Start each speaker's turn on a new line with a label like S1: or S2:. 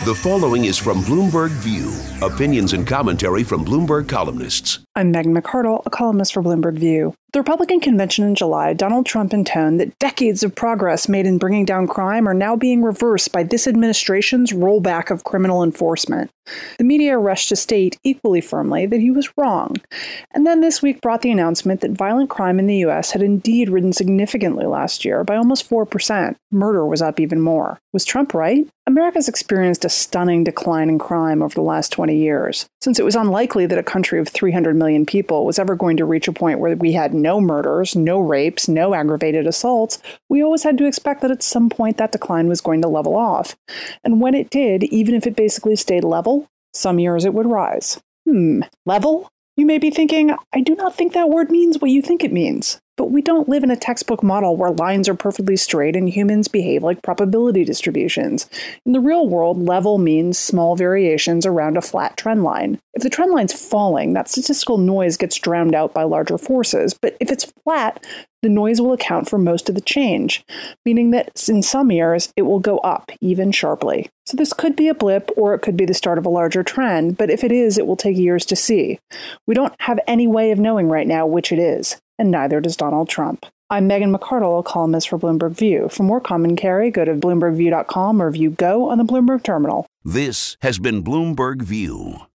S1: The following is from Bloomberg View. Opinions and commentary from Bloomberg columnists.
S2: I'm Megan McArdle, a columnist for Bloomberg View. At the Republican convention in July, Donald Trump intoned that decades of progress made in bringing down crime are now being reversed by this administration's rollback of criminal enforcement. The media rushed to state equally firmly that he was wrong. And then this week brought the announcement that violent crime in the U.S. had indeed risen significantly last year by almost 4%. Murder was up even more. Was Trump right? America's experienced a stunning decline in crime over the last 20 years. Since it was unlikely that a country of 300 million people was ever going to reach a point where we had no murders, no rapes, no aggravated assaults, we always had to expect that at some point that decline was going to level off. And when it did, even if it basically stayed level, some years it would rise. Level? You may be thinking, I do not think that word means what you think it means. But we don't live in a textbook model where lines are perfectly straight and humans behave like probability distributions. In the real world, level means small variations around a flat trend line. If the trend line's falling, that statistical noise gets drowned out by larger forces. But if it's flat, the noise will account for most of the change, meaning that in some years, it will go up, even sharply. So this could be a blip, or it could be the start of a larger trend, but if it is, it will take years to see. We don't have any way of knowing right now which it is, and neither does Donald Trump. I'm Megan McArdle, a columnist for Bloomberg View. For more commentary, go to BloombergView.com or View Go on the Bloomberg Terminal.
S1: This has been Bloomberg View.